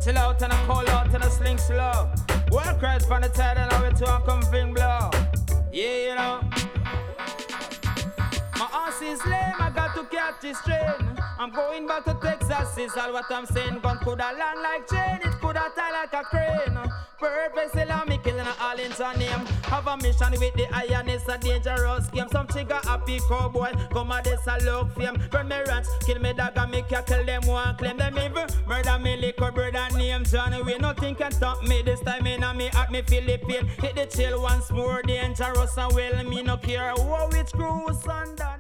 Chill out and I call out and I sling slow. Work right from the tide and I wait to come fling blow. Yeah, you know. My horse is lame, I got to catch this train. I'm going back to Texas, is all what I'm saying. Gun coulda land like chain, it coulda tie like a crane. Purpose allow me killing all in your name. Have a mission with the iron, it's a dangerous game. Some trigger happy cowboy, come a this a look fame. Burn me rats, kill me dog and me kill them one claim. Them even murder me liquor brother name John. We nothing can stop me this time in a me at me feel the pain. Hit the chill once more dangerous and well me no care. Whoa, which crew sundown.